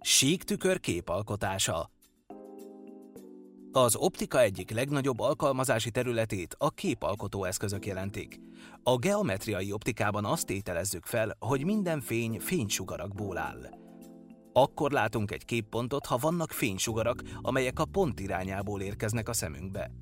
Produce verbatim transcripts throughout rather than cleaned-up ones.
Sík tükör képalkotása. Az optika egyik legnagyobb alkalmazási területét a képalkotó eszközök jelentik. A geometriai optikában azt tételezzük fel, hogy minden fény fénysugarakból áll. Akkor látunk egy képpontot, ha vannak fénysugarak, amelyek a pont irányából érkeznek a szemünkbe.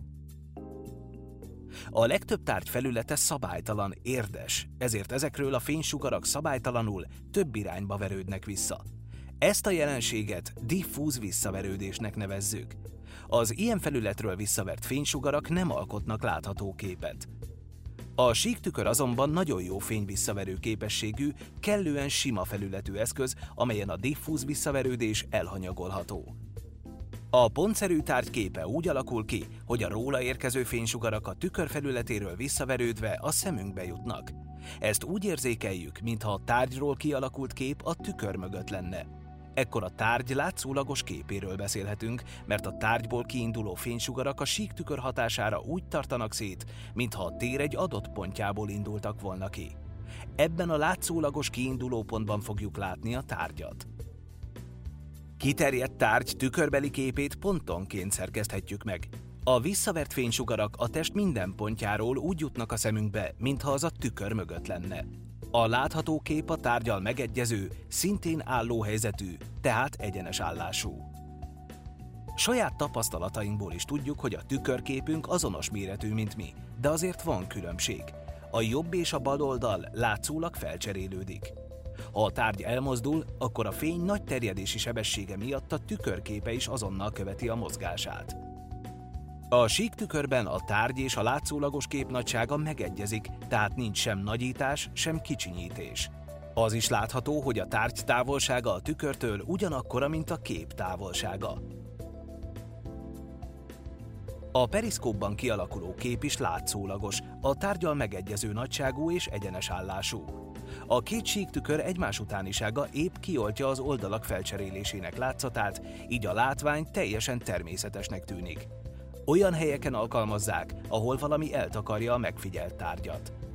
A legtöbb tárgy felülete szabálytalan, érdes, ezért ezekről a fénysugarak szabálytalanul több irányba verődnek vissza. Ezt a jelenséget diffúz visszaverődésnek nevezzük. Az ilyen felületről visszavert fénysugarak nem alkotnak látható képet. A sík tükör azonban nagyon jó fényvisszaverő képességű, kellően sima felületű eszköz, amelyen a diffúz visszaverődés elhanyagolható. A pontszerű tárgy képe úgy alakul ki, hogy a róla érkező fénysugarak a tükör felületéről visszaverődve a szemünkbe jutnak. Ezt úgy érzékeljük, mintha a tárgyról kialakult kép a tükör mögött lenne. Ekkor a tárgy látszólagos képéről beszélhetünk, mert a tárgyból kiinduló fénysugarak a sík tükör hatására úgy tartanak szét, mintha a tér egy adott pontjából indultak volna ki. Ebben a látszólagos kiinduló pontban fogjuk látni a tárgyat. Kiterjedt tárgy tükörbeli képét pontonként szerkeszthetjük meg. A visszavert fénysugarak a test minden pontjáról úgy jutnak a szemünkbe, mintha az a tükör mögött lenne. A látható kép a tárggyal megegyező, szintén állóhelyzetű, tehát egyenes állású. Saját tapasztalatainkból is tudjuk, hogy a tükörképünk azonos méretű, mint mi, de azért van különbség. A jobb és a bal oldal látszólag felcserélődik. Ha a tárgy elmozdul, akkor a fény nagy terjedési sebessége miatt a tükörképe is azonnal követi a mozgását. A sík tükörben a tárgy és a látszólagos kép nagysága megegyezik, tehát nincs sem nagyítás, sem kicsinyítés. Az is látható, hogy a tárgy távolsága a tükörtől ugyanakkora, mint a kép távolsága. A periszkópban kialakuló kép is látszólagos, a tárggyal megegyező nagyságú és egyenes állású. A két sík tükör egymás utánisága épp kioltja az oldalak felcserélésének látszatát, így a látvány teljesen természetesnek tűnik. Olyan helyeken alkalmazzák, ahol valami eltakarja a megfigyelt tárgyat.